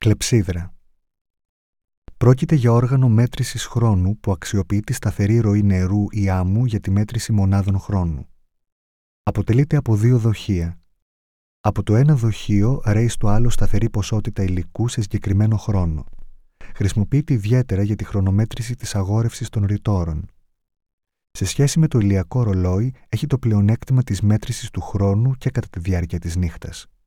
Κλεψίδρα. Πρόκειται για όργανο μέτρησης χρόνου που αξιοποιεί τη σταθερή ροή νερού ή άμμου για τη μέτρηση μονάδων χρόνου. Αποτελείται από δύο δοχεία. Από το ένα δοχείο ρέει στο άλλο σταθερή ποσότητα υλικού σε συγκεκριμένο χρόνο. Χρησιμοποιείται ιδιαίτερα για τη χρονομέτρηση της αγόρευσης των ρητόρων. Σε σχέση με το ηλιακό ρολόι, έχει το πλεονέκτημα της μέτρησης του χρόνου και κατά τη διάρκεια της νύχτας.